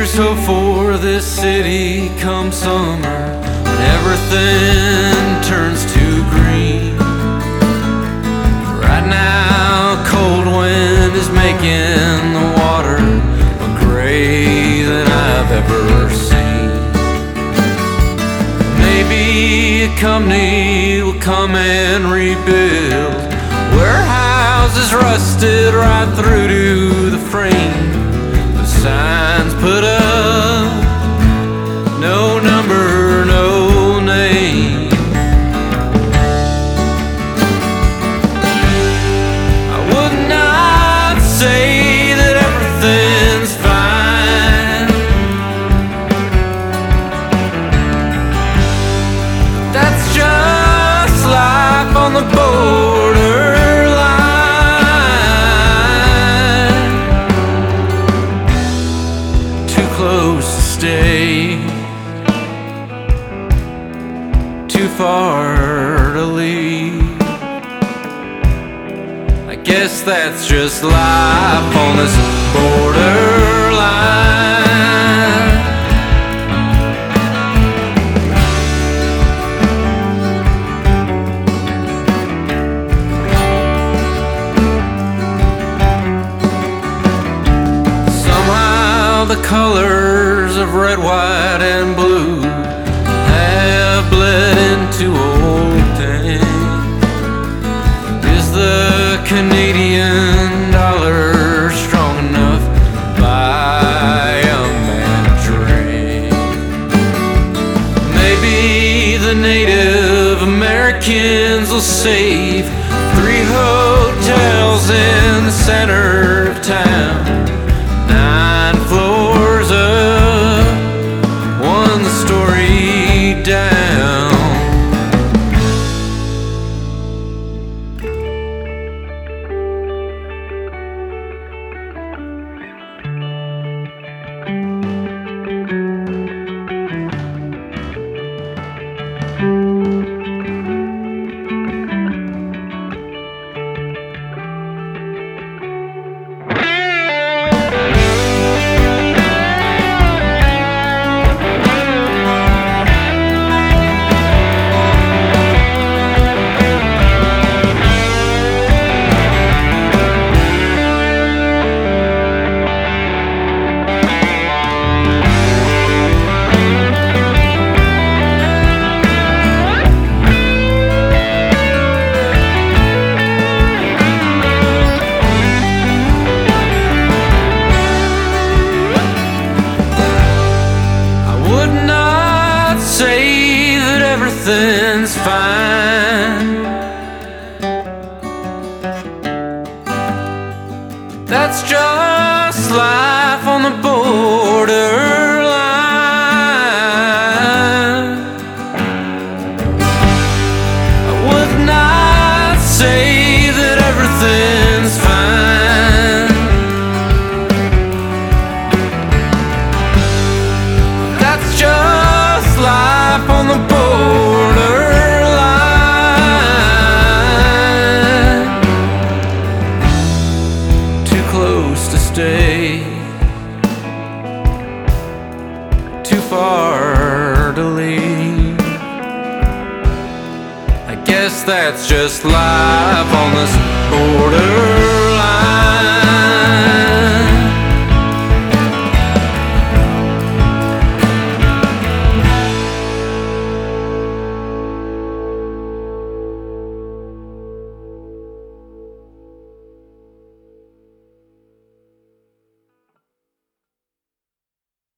Here's hope for this city come summer, when everything turns to green. Right now, cold wind is making the water more gray than I've ever seen. Maybe a company will come and rebuild warehouses rusted right through to the frame. The signs put up, no number, no name. I would not say that everything's fine. That's just life on the borderline. Too close to stay, too far to leave. I guess that's just life on this borderline. Somehow the colors of red, white, and blue have bled into old pain. Is the Canadian dollar strong enough to buy a man a drink? Maybe the Native Americans will save 3 hotels in the center of town, 9 floors up, 1 story down. Say that everything's fine. That's just life on the borderline. I would not say that everything's fine. That's just life on the borderline. Too close to stay, too far to leave. I guess that's just life on this border.